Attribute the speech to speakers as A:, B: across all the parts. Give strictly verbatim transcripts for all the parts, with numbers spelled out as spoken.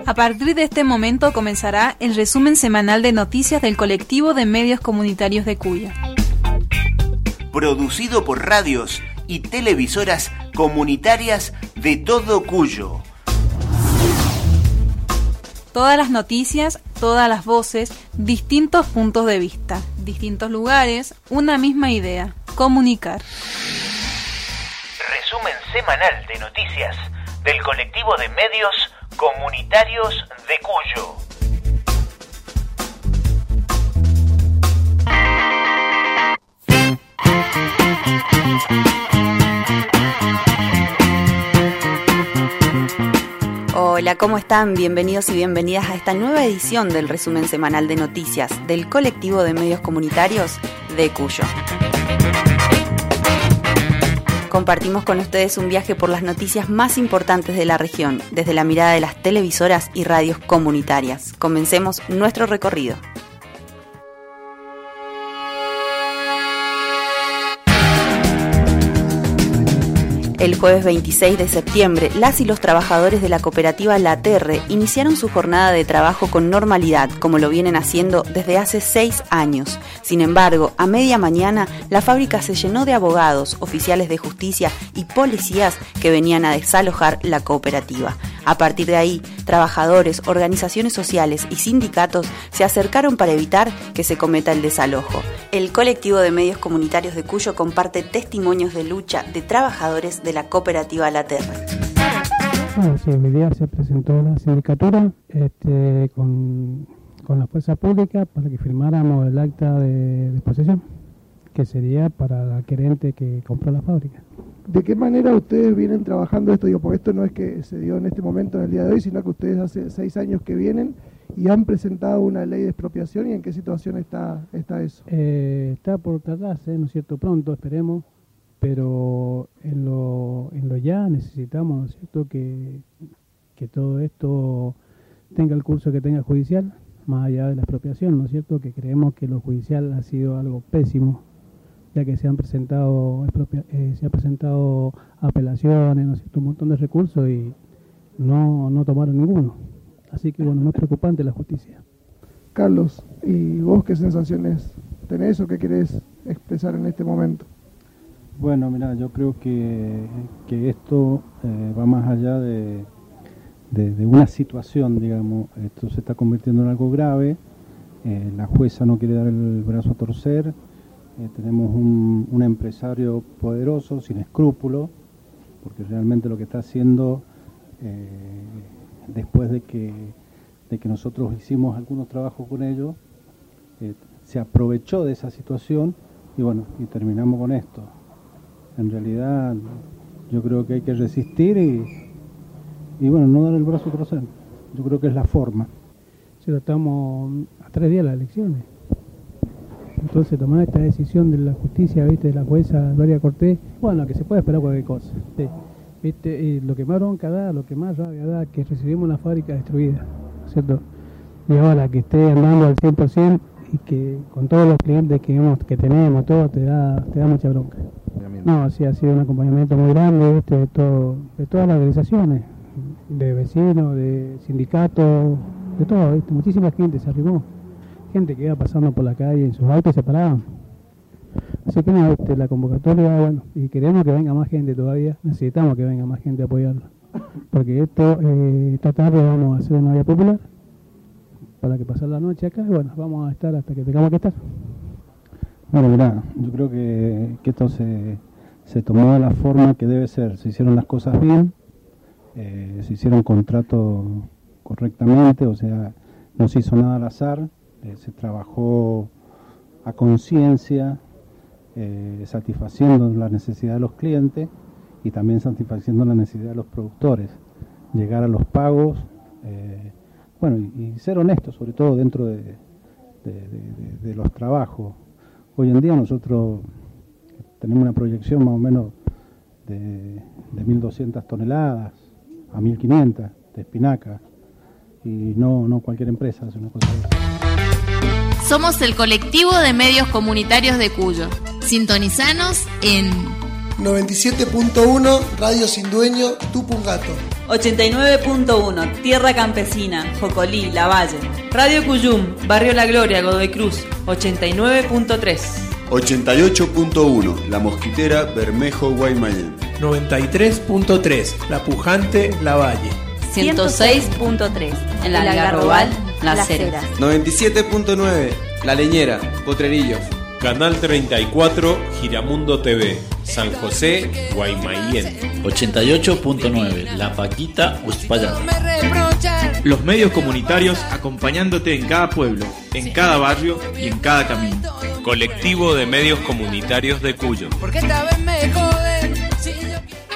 A: A partir de este momento comenzará el resumen semanal de noticias del colectivo de medios comunitarios de Cuyo.
B: Producido por radios y televisoras comunitarias de todo Cuyo.
A: Todas las noticias, todas las voces, distintos puntos de vista, distintos lugares, una misma idea: comunicar.
B: Resumen semanal de noticias del colectivo de medios comunitarios de Cuyo.
C: Hola, ¿cómo están? Bienvenidos y bienvenidas a esta nueva edición del resumen semanal de noticias del colectivo de medios comunitarios de Cuyo. Compartimos con ustedes un viaje por las noticias más importantes de la región, desde la mirada de las televisoras y radios comunitarias. Comencemos nuestro recorrido. El jueves veintiséis de septiembre, las y los trabajadores de la cooperativa La Terre iniciaron su jornada de trabajo con normalidad, como lo vienen haciendo desde hace seis años. Sin embargo, a media mañana, la fábrica se llenó de abogados, oficiales de justicia y policías que venían a desalojar la cooperativa. A partir de ahí, trabajadores, organizaciones sociales y sindicatos se acercaron para evitar que se cometa el desalojo. El colectivo de medios comunitarios de Cuyo comparte testimonios de lucha de trabajadores de la cooperativa La Terre.
D: Bueno, sí, mi día se presentó la sindicatura este, con, con la fuerza pública para que firmáramos el acta de disposición, que sería para la querente que compró la fábrica.
E: ¿De qué manera ustedes vienen trabajando esto? Digo, porque esto no es que se dio en este momento, en el día de hoy, sino que ustedes hace seis años que vienen y han presentado una ley de expropiación. ¿Y en qué situación está, está eso?
D: Eh, está por tratarse, ¿no es cierto? Pronto, esperemos, pero en lo, en lo ya necesitamos, ¿no es cierto?, que, que todo esto tenga el curso que tenga judicial, más allá de la expropiación, ¿no es cierto?, que creemos que lo judicial ha sido algo pésimo, ya que se han presentado eh, se han presentado apelaciones, ¿no es cierto?, un montón de recursos y no, no tomaron ninguno. Así que bueno, no es preocupante la justicia.
E: Carlos, ¿y vos qué sensaciones tenés o qué querés expresar en este momento?
F: Bueno, mira, yo creo que, que esto eh, va más allá de, de, de una situación, digamos. Esto se está convirtiendo en algo grave, eh, la jueza no quiere dar el brazo a torcer. Eh, tenemos un, un empresario poderoso, sin escrúpulos, porque realmente lo que está haciendo, eh, después de que, de que nosotros hicimos algunos trabajos con ellos, eh, se aprovechó de esa situación y bueno, y terminamos con esto. En realidad, yo creo que hay que resistir y, y bueno, no dar el brazo a torcer. Yo creo que es la forma.
D: Si lo estamos a tres días de las elecciones. Entonces tomar esta decisión de la justicia, viste, de la jueza Gloria Cortés, bueno, que se puede esperar cualquier cosa, sí. Viste, y lo que más bronca da, lo que más rabia da, que recibimos una fábrica destruida, ¿cierto? Y ahora que esté andando al cien por ciento y que con todos los clientes que, hemos, que tenemos, todo te da, te da mucha bronca. No, sí, ha sido un acompañamiento muy grande, viste, de, todo, de todas las organizaciones, de vecinos, de sindicatos, de todo, viste, muchísima gente se arrimó. Gente que iba pasando por la calle en sus autos se paraban. Así que no, este, la convocatoria, bueno, y queremos que venga más gente todavía, necesitamos que venga más gente a apoyarlo. Porque esto, eh, esta tarde vamos a hacer una vía popular para que pasar la noche acá y bueno, vamos a estar hasta que tengamos que estar.
F: Bueno, mirá, yo creo que, que esto se, se tomó de la forma que debe ser. Se hicieron las cosas bien, eh, se hicieron contratos correctamente, o sea, no se hizo nada al azar. Eh, se trabajó a conciencia, eh, satisfaciendo la necesidad de los clientes y también satisfaciendo la necesidad de los productores, llegar a los pagos, eh, bueno, y, y ser honestos, sobre todo dentro de, de, de, de los trabajos. Hoy en día nosotros tenemos una proyección más o menos de, de mil doscientas toneladas a mil quinientas de espinaca y no, no cualquier empresa hace una cosa de eso.
G: Somos el colectivo de medios comunitarios de Cuyo. Sintonizanos en noventa y siete punto uno Radio Sin Dueño, Tupungato.
H: ochenta y nueve punto uno Tierra Campesina, Jocolí, Lavalle. Radio Cuyum, Barrio La Gloria, Godoy Cruz, ochenta y nueve punto tres.
I: ochenta y ocho punto uno La Mosquitera, Bermejo, Guaymallén.
J: noventa y tres punto tres La Pujante, Lavalle.
K: ciento seis punto tres en la Algarrobal, Las Heras.
L: noventa y siete punto nueve La Leñera, Potrerillos.
M: Canal treinta y cuatro, Giramundo T V, San José, Guaymallén.
N: ochenta y ocho punto nueve La Paquita, Uspallata.
O: Los medios comunitarios acompañándote en cada pueblo, en cada barrio y en cada camino.
M: Colectivo de Medios Comunitarios de Cuyo.
P: Porque esta vez me joden, si yo...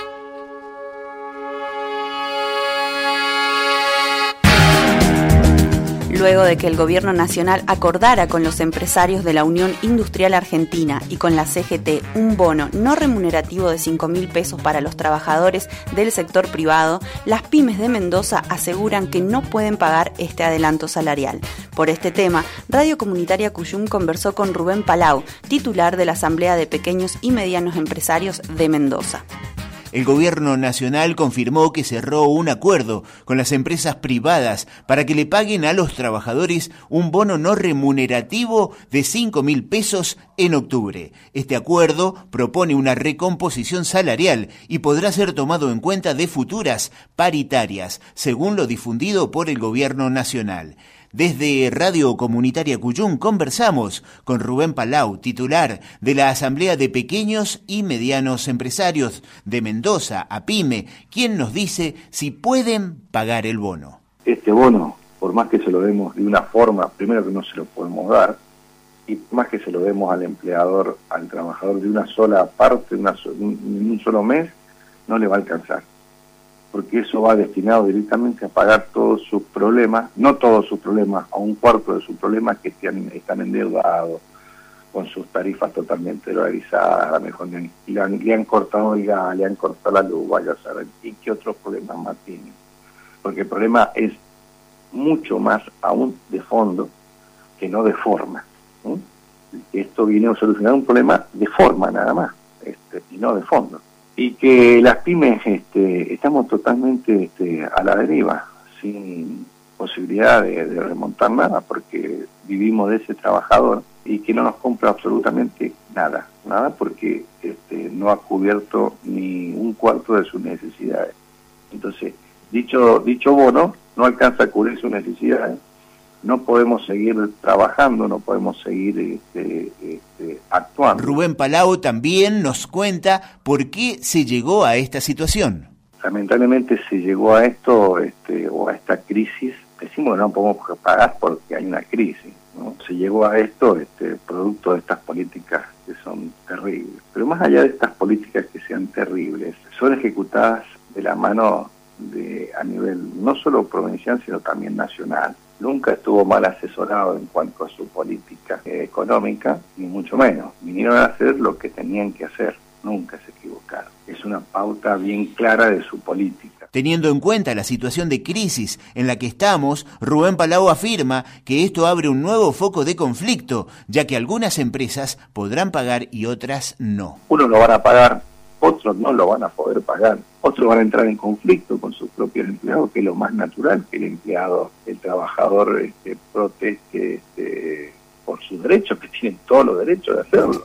C: Luego de que el Gobierno Nacional acordara con los empresarios de la Unión Industrial Argentina y con la C G T un bono no remunerativo de cinco mil pesos para los trabajadores del sector privado, las pymes de Mendoza aseguran que no pueden pagar este adelanto salarial. Por este tema, Radio Comunitaria Cuyum conversó con Rubén Palau, titular de la Asamblea de Pequeños y Medianos Empresarios de Mendoza.
B: El gobierno nacional confirmó que cerró un acuerdo con las empresas privadas para que le paguen a los trabajadores un bono no remunerativo de cinco mil pesos en octubre. Este acuerdo propone una recomposición salarial y podrá ser tomado en cuenta de futuras paritarias, según lo difundido por el gobierno nacional. Desde Radio Comunitaria Cuyum conversamos con Rubén Palau, titular de la Asamblea de Pequeños y Medianos Empresarios de Mendoza, APYME, quien nos dice si pueden pagar el bono.
Q: Este bono, por más que se lo demos de una forma, primero que no se lo podemos dar, y más que se lo demos al empleador, al trabajador de una sola parte, una so- en un solo mes, no le va a alcanzar. Porque eso va destinado directamente a pagar todos sus problemas, no todos sus problemas, a un cuarto de sus problemas que están, están endeudados, con sus tarifas totalmente dolarizadas, a lo mejor le han, le han, le han cortado el gas, le han cortado la luz, vaya a saber, y qué otros problemas más tienen. Porque el problema es mucho más aún de fondo que no de forma. ¿sí? Esto viene a solucionar un problema de forma nada más, este, y no de fondo. Y que las pymes este, estamos totalmente este, a la deriva, sin posibilidad de, de remontar nada, porque vivimos de ese trabajador y que no nos compra absolutamente nada, nada porque este, no ha cubierto ni un cuarto de sus necesidades. Entonces, dicho, dicho bono no alcanza a cubrir sus necesidades. No podemos seguir trabajando, no podemos seguir este, este, actuando.
B: Rubén Palau también nos cuenta por qué se llegó a esta situación.
Q: Lamentablemente se llegó a esto, este, o a esta crisis. Decimos que no podemos pagar porque hay una crisis, ¿no? Se llegó a esto este, producto de estas políticas que son terribles. Pero más allá de estas políticas que sean terribles, son ejecutadas de la mano de a nivel no solo provincial, sino también nacional. Nunca estuvo mal asesorado en cuanto a su política eh, económica, ni mucho menos. Vinieron a hacer lo que tenían que hacer, nunca se equivocaron. Es una pauta bien clara de su política.
B: Teniendo en cuenta la situación de crisis en la que estamos, Rubén Palau afirma que esto abre un nuevo foco de conflicto, ya que algunas empresas podrán pagar y otras no.
Q: Unos lo van a pagar, otros no lo van a poder pagar. Otros van a entrar en conflicto con sus propios empleados, que es lo más natural, que el empleado, el trabajador este, proteste este, por sus derechos, que tienen todos los derechos de hacerlo.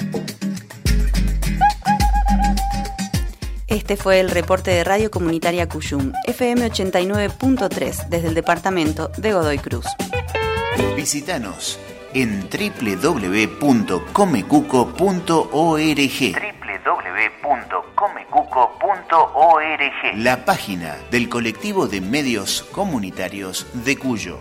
C: Este fue el reporte de Radio Comunitaria Cuyum, F M ochenta y nueve punto tres, desde el departamento de Godoy Cruz.
B: Visítanos en doble u doble u doble u punto comecuco punto org. doble u doble u doble u punto comecuco punto org. La página del colectivo de medios comunitarios de Cuyo.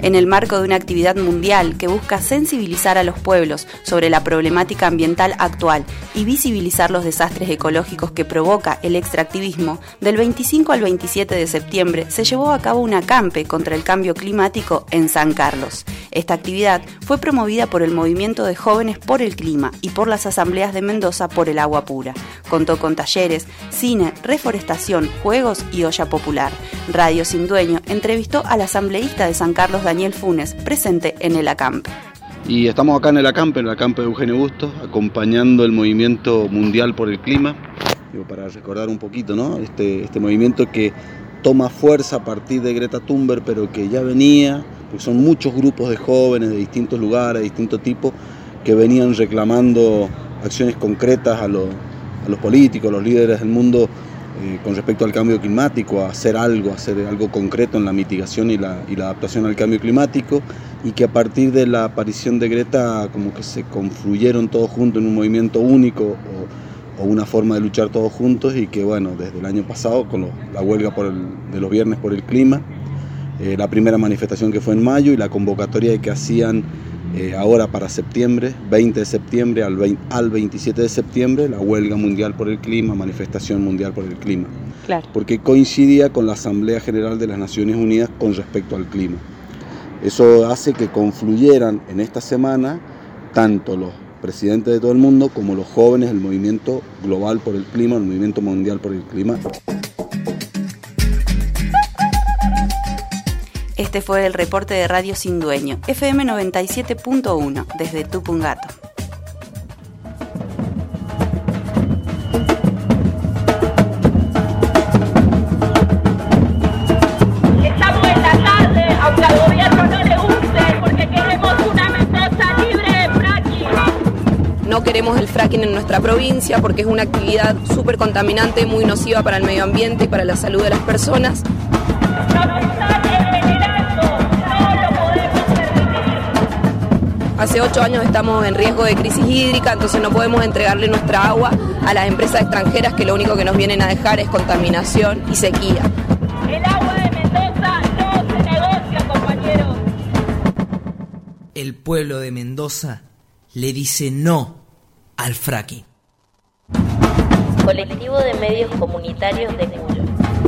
C: en el marco de una actividad mundial que busca sensibilizar a los pueblos sobre la problemática ambiental actual y visibilizar los desastres ecológicos que provoca el extractivismo. Del veinticinco al veintisiete de septiembre se llevó a cabo un acampe contra el cambio climático en San Carlos. Esta actividad fue promovida por el Movimiento de Jóvenes por el Clima y por las Asambleas de Mendoza por el Agua Pura. Contó con talleres, cine, reforestación, juegos y olla popular. Radio Sin Dueño entrevistó al asambleísta de San Carlos, Daniel Funes, presente en el acampe.
R: Y estamos acá en el acampe, en el acampe de Eugenio Bustos, acompañando el movimiento mundial por el clima, digo, para recordar un poquito, ¿no? Este, este movimiento que toma fuerza a partir de Greta Thunberg, pero que ya venía, porque son muchos grupos de jóvenes de distintos lugares, de distintos tipos, que venían reclamando acciones concretas a los, a los políticos, a los líderes del mundo, eh, con respecto al cambio climático, a hacer algo, a hacer algo concreto en la mitigación y la, y la adaptación al cambio climático, y que a partir de la aparición de Greta como que se confluyeron todos juntos en un movimiento único o, o una forma de luchar todos juntos, y que bueno, desde el año pasado con lo, la huelga por el, de los viernes por el clima, eh, la primera manifestación que fue en mayo y la convocatoria que hacían eh, ahora para septiembre, veinte de septiembre al, veinte, al veintisiete de septiembre, la huelga mundial por el clima, manifestación mundial por el clima.
C: Claro.
R: Porque coincidía con la Asamblea General de las Naciones Unidas con respecto al clima. Eso hace que confluyeran en esta semana tanto los presidentes de todo el mundo como los jóvenes del movimiento global por el clima, el movimiento mundial por el clima.
C: Este fue el reporte de Radio Sin Dueño, F M noventa y siete punto uno, desde Tupungato.
S: Estamos en la tarde, aunque al gobierno no le guste, porque queremos una Mendoza libre de fracking.
T: No queremos el fracking en nuestra provincia porque es una actividad súper contaminante, muy nociva para el medio ambiente y para la salud de las personas. Hace ocho años estamos en riesgo de crisis hídrica, entonces no podemos entregarle nuestra agua a las empresas extranjeras que lo único que nos vienen a dejar es contaminación y sequía.
S: El agua de Mendoza no se negocia, compañeros.
U: El pueblo de Mendoza le dice no al fracking.
V: Colectivo de Medios Comunitarios de Cuyo.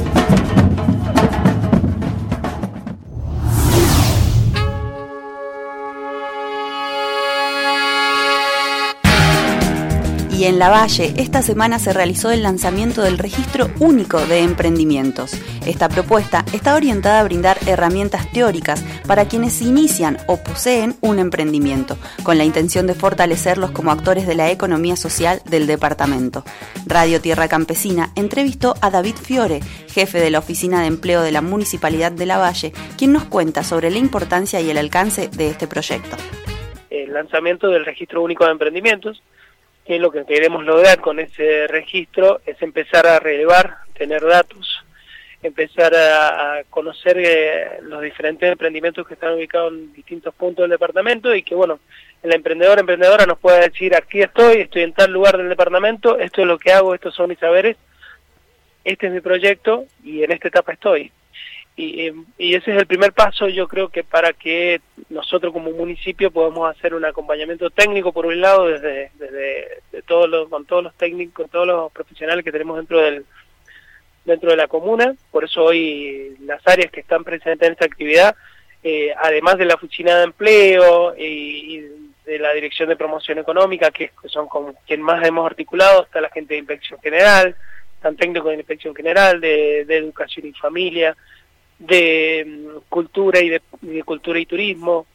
C: Y en Lavalle, esta semana se realizó el lanzamiento del Registro Único de Emprendimientos. Esta propuesta está orientada a brindar herramientas teóricas para quienes inician o poseen un emprendimiento, con la intención de fortalecerlos como actores de la economía social del departamento. Radio Tierra Campesina entrevistó a David Fiore, jefe de la Oficina de Empleo de la Municipalidad de Lavalle, quien nos cuenta sobre la importancia y el alcance de este proyecto.
W: El lanzamiento del Registro Único de Emprendimientos, que lo que queremos lograr con ese registro es empezar a relevar, tener datos, empezar a, a conocer eh, los diferentes emprendimientos que están ubicados en distintos puntos del departamento y que, bueno, el emprendedor, emprendedora nos pueda decir, aquí estoy, estoy en tal lugar del departamento, esto es lo que hago, estos son mis saberes, este es mi proyecto y en esta etapa estoy. Y, y ese es el primer paso, yo creo que para que nosotros como municipio podamos hacer un acompañamiento técnico, por un lado, desde, desde de todos los, con todos los técnicos, con todos los profesionales que tenemos dentro del dentro de la comuna. Por eso hoy las áreas que están presentes en esta actividad, eh, además de la oficina de empleo y, y de la dirección de promoción económica, que son con quien más hemos articulado, está la gente de inspección general, están técnicos de inspección general, de, de educación y familia, de um, cultura y de, de cultura y turismo,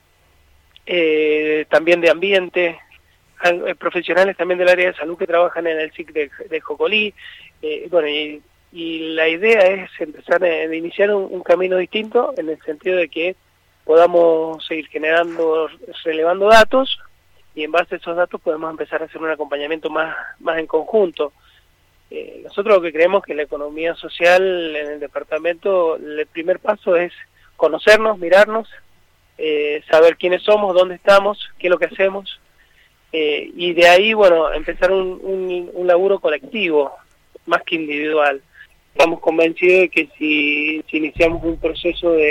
W: eh, también de ambiente, eh, profesionales también del área de salud que trabajan en el S I C de, de Jocolí, eh, bueno, y, y la idea es empezar a, a iniciar un, un camino distinto en el sentido de que podamos seguir generando, relevando datos y en base a esos datos podemos empezar a hacer un acompañamiento más, más en conjunto. Eh, nosotros lo que creemos que la economía social en el departamento, el primer paso es conocernos, mirarnos, eh, saber quiénes somos, dónde estamos, qué es lo que hacemos, eh, y de ahí, bueno, empezar un, un, un laburo colectivo, más que individual. Estamos convencidos de que si, si iniciamos un proceso de,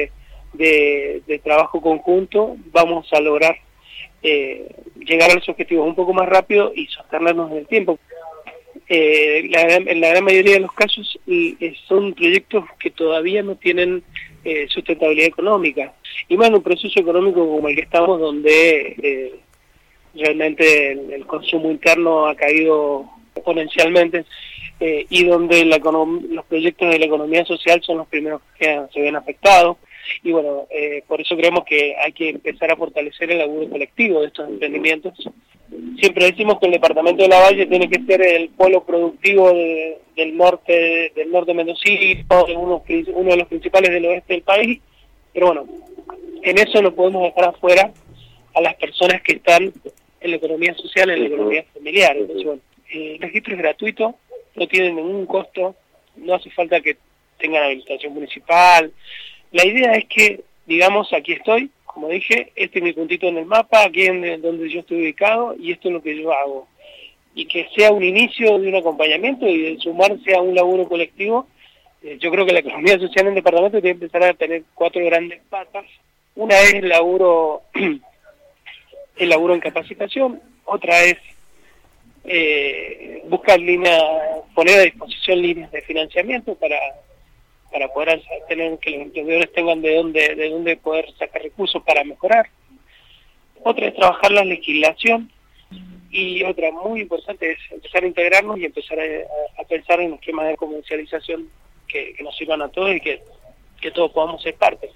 W: de, de trabajo conjunto, vamos a lograr eh, llegar a los objetivos un poco más rápido y sostenernos en el tiempo. Eh, la, en la gran mayoría de los casos eh, son proyectos que todavía no tienen eh, sustentabilidad económica, y más en un proceso económico como el que estamos, donde eh, realmente el, el consumo interno ha caído exponencialmente, eh, y donde la los proyectos de la economía social son los primeros que se ven afectados. Y bueno, eh, por eso creemos que hay que empezar a fortalecer el laburo colectivo de estos emprendimientos. Siempre decimos que el departamento de Lavalle tiene que ser el polo productivo de, del norte del norte mendocino, uno, uno de los principales del oeste del país, pero bueno, en eso no podemos dejar afuera a las personas que están en la economía social, en la economía familiar. Entonces, bueno, el registro es gratuito, no tiene ningún costo, no hace falta que tengan habilitación municipal. La idea es que, digamos, aquí estoy, como dije, este es mi puntito en el mapa, aquí en donde yo estoy ubicado, y esto es lo que yo hago. Y que sea un inicio de un acompañamiento y de sumarse a un laburo colectivo. Eh, yo creo que la economía social en el departamento tiene que empezar a tener cuatro grandes patas. Una es el laburo, el laburo en capacitación, otra es eh, buscar líneas, poner a disposición líneas de financiamiento para... para poder tener que los emprendedores tengan de dónde de dónde poder sacar recursos para mejorar. Otra es trabajar la legislación, y otra muy importante es empezar a integrarnos y empezar a, a pensar en esquemas de comercialización que, que nos sirvan a todos y que, que todos podamos ser parte.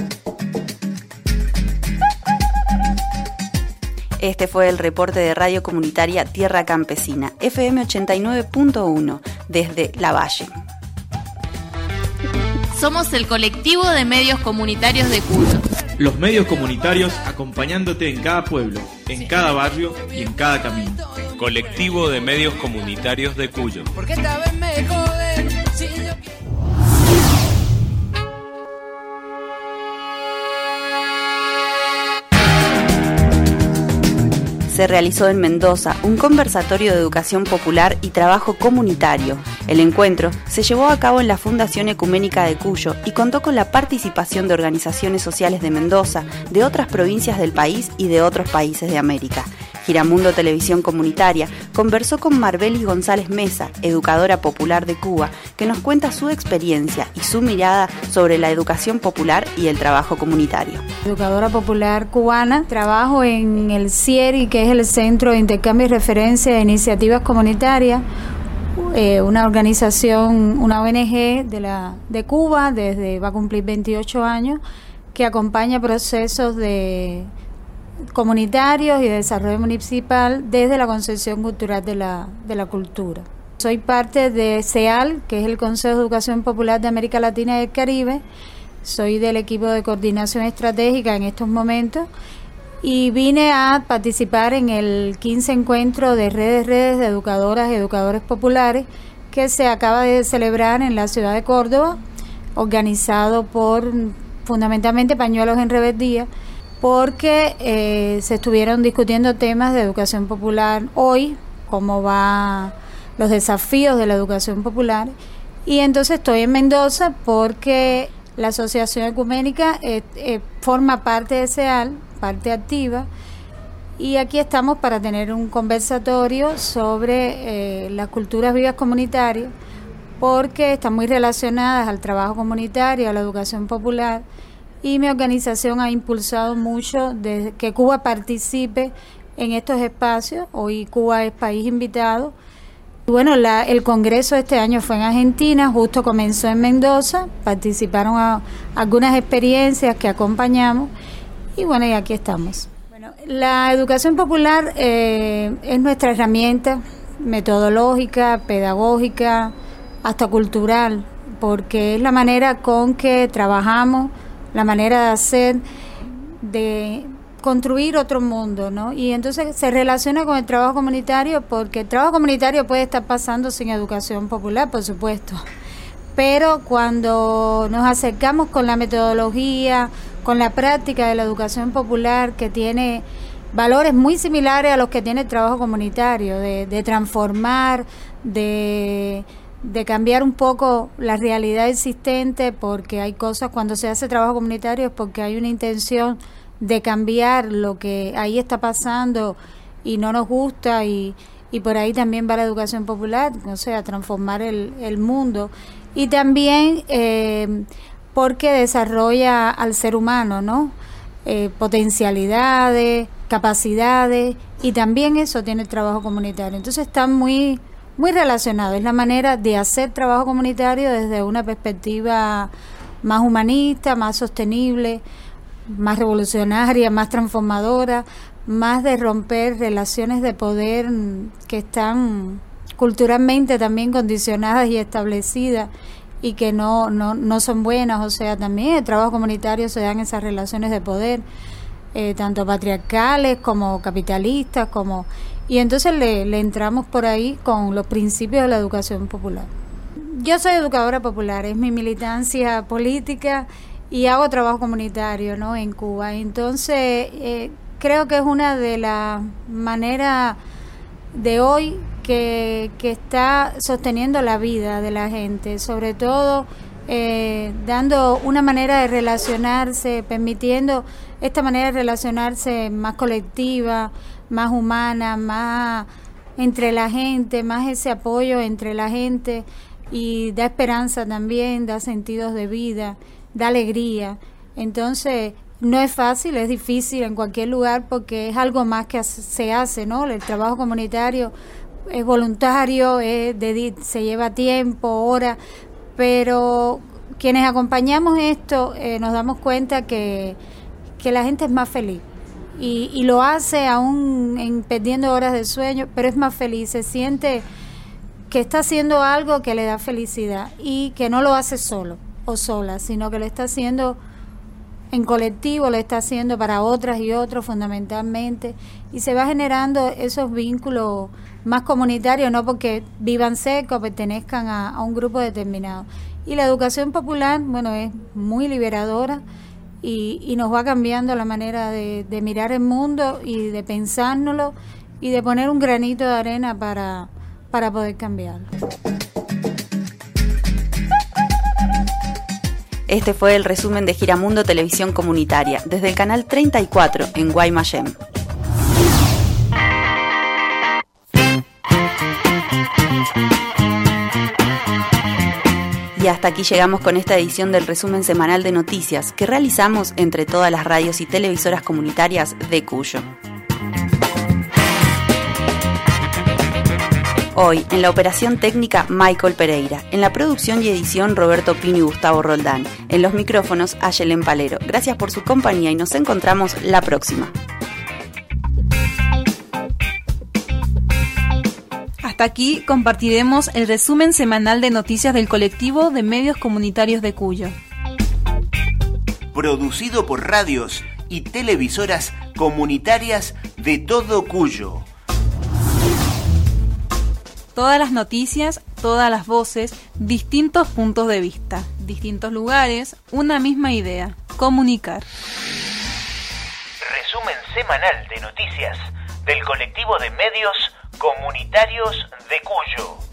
C: Este fue el reporte de Radio Comunitaria Tierra Campesina, F M ochenta y nueve punto uno, desde Lavalle.
K: Somos el colectivo de medios comunitarios de Cuyo.
O: Los medios comunitarios acompañándote en cada pueblo, en cada barrio y en cada camino.
M: Colectivo de medios comunitarios de Cuyo.
P: Porque esta vez me joden, si yo quiero...
C: Se realizó en Mendoza un conversatorio de educación popular y trabajo comunitario. El encuentro se llevó a cabo en la Fundación Ecuménica de Cuyo y contó con la participación de organizaciones sociales de Mendoza, de otras provincias del país y de otros países de América. Giramundo Televisión Comunitaria conversó con Marbelis González Mesa, educadora popular de Cuba, que nos cuenta su experiencia y su mirada sobre la educación popular y el trabajo comunitario.
A: Educadora popular cubana, trabajo en el C I E R I, que es el Centro de Intercambio y Referencia de Iniciativas Comunitarias, eh, una organización, una O N G de, la, de Cuba, desde va a cumplir veintiocho años, que acompaña procesos de comunitarios y de desarrollo municipal desde la concepción cultural de la, de la cultura. Soy parte de C E A L, que es el Consejo de Educación Popular de América Latina y el Caribe. Soy del equipo de coordinación estratégica en estos momentos y vine a participar en el quince encuentro de redes redes de educadoras y educadores populares que se acaba de celebrar en la ciudad de Córdoba, organizado por fundamentalmente Pañuelos en Rebeldía, porque eh, se estuvieron discutiendo temas de educación popular hoy, cómo van los desafíos de la educación popular, y entonces estoy en Mendoza porque la Asociación Ecuménica eh, eh, forma parte de C E A L, parte activa, y aquí estamos para tener un conversatorio sobre eh, las culturas vivas comunitarias, porque están muy relacionadas al trabajo comunitario, a la educación popular, y mi organización ha impulsado mucho de que Cuba participe en estos espacios. Hoy Cuba es país invitado. Bueno, la, el congreso este año fue en Argentina, justo comenzó en Mendoza, participaron a, algunas experiencias que acompañamos, y bueno, y aquí estamos. Bueno, la educación popular eh, es nuestra herramienta metodológica, pedagógica, hasta cultural, porque es la manera con que trabajamos, la manera de hacer, de construir otro mundo, ¿no? Y entonces se relaciona con el trabajo comunitario, porque el trabajo comunitario puede estar pasando sin educación popular, por supuesto, pero cuando nos acercamos con la metodología, con la práctica de la educación popular, que tiene valores muy similares a los que tiene el trabajo comunitario, de, de transformar, de de cambiar un poco la realidad existente, porque hay cosas, cuando se hace trabajo comunitario es porque hay una intención de cambiar lo que ahí está pasando y no nos gusta, y, y por ahí también va la educación popular, o sea, transformar el, el mundo, y también eh, porque desarrolla al ser humano, ¿no? Eh, potencialidades, capacidades, y también eso tiene el trabajo comunitario. Entonces están muy muy relacionados. Es la manera de hacer trabajo comunitario desde una perspectiva más humanista, más sostenible, más revolucionaria, más transformadora, más de romper relaciones de poder que están culturalmente también condicionadas y establecidas y que no, no, no son buenas. O sea, también el trabajo comunitario se dan esas relaciones de poder, eh, tanto patriarcales como capitalistas, como y entonces le, le entramos por ahí con los principios de la educación popular. Yo soy educadora popular, es mi militancia política, y hago trabajo comunitario, ¿no?, en Cuba. Entonces eh, creo que es una de las maneras de hoy que, que está sosteniendo la vida de la gente, sobre todo eh, dando una manera de relacionarse, permitiendo esta manera de relacionarse más colectiva, más humana, más entre la gente, más ese apoyo entre la gente, y da esperanza también, da sentidos de vida, da alegría. Entonces no es fácil, es difícil en cualquier lugar, porque es algo más que se hace, ¿no? El trabajo comunitario es voluntario, es de, se lleva tiempo, horas, pero quienes acompañamos esto eh, nos damos cuenta que, que la gente es más feliz. Y, y lo hace aún en, perdiendo horas de sueño, pero es más feliz, se siente que está haciendo algo que le da felicidad, y que no lo hace solo o sola, sino que lo está haciendo en colectivo, lo está haciendo para otras y otros fundamentalmente, y se va generando esos vínculos más comunitarios, no porque vivan cerca o pertenezcan a, a un grupo determinado. Y la educación popular, bueno, es muy liberadora, Y, y nos va cambiando la manera de, de mirar el mundo y de pensárnoslo y de poner un granito de arena para, para poder cambiarlo.
C: Este fue el resumen de Giramundo Televisión Comunitaria, desde el canal treinta y cuatro en Guaymallén. Y hasta aquí llegamos con esta edición del resumen semanal de noticias que realizamos entre todas las radios y televisoras comunitarias de Cuyo. Hoy, en la operación técnica, Michael Pereira. En la producción y edición, Roberto Pino y Gustavo Roldán. En los micrófonos, Ayelen Palero. Gracias por su compañía y nos encontramos la próxima.
H: Hasta aquí compartiremos el resumen semanal de noticias del colectivo de medios comunitarios de Cuyo.
B: Producido por radios y televisoras comunitarias de todo Cuyo.
H: Todas las noticias, todas las voces, distintos puntos de vista, distintos lugares, una misma idea: comunicar.
B: Resumen semanal de noticias del colectivo de medios comunitarios de Cuyo.